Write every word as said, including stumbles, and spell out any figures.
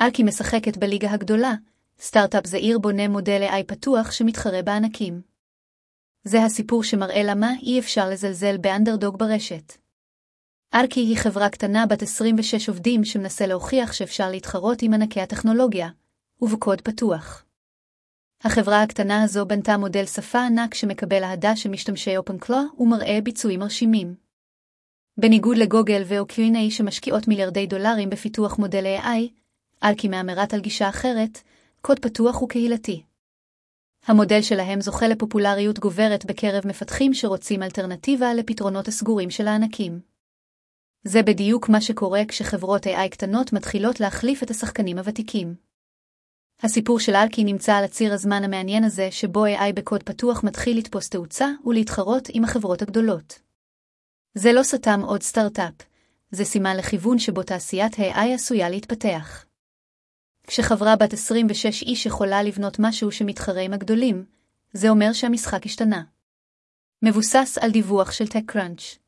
אלקי משחקת בליגה הגדולה, סטארט-אפ זעיר בונה מודל איי איי פתוח שמתחרה בענקים. זה הסיפור שמראה למה אי אפשר לזלזל באנדרדוג ברשת. אלקי היא חברה קטנה בת עשרים ושש עובדים שמנסה להוכיח שאפשר להתחרות עם ענקי הטכנולוגיה, ובקוד פתוח. החברה הקטנה הזו בנתה מודל שפה ענק שמקבל אהדה של משתמשי OpenClaw ומראה ביצועים מרשימים. בניגוד לגוגל ו-או קיו אן איי שמשקיעות מיליארדי דולרים בפיתוח מודל איי איי, אלקי מאמרת על גישה אחרת, קוד פתוח וקהילתי. המודל שלהם זוכה לפופולריות גוברת בקרב מפתחים שרוצים אלטרנטיבה לפתרונות הסגורים של הענקים. זה בדיוק מה שקורה כשחברות איי איי קטנות מתחילות להחליף את השחקנים הוותיקים. הסיפור של אלקי נמצא על הציר הזמן המעניין הזה שבו איי איי בקוד פתוח מתחיל לתפוס תאוצה ולהתחרות עם החברות הגדולות. זה לא סתם עוד סטארט-אפ, זה סימן לכיוון שבו תעשיית איי איי עשויה להתפתח. כשחברה בת עשרים ושש איש יכולה לבנות משהו שמתחרה עם הגדולים, זה אומר שהמשחק השתנה. מבוסס על דיווח של TechCrunch.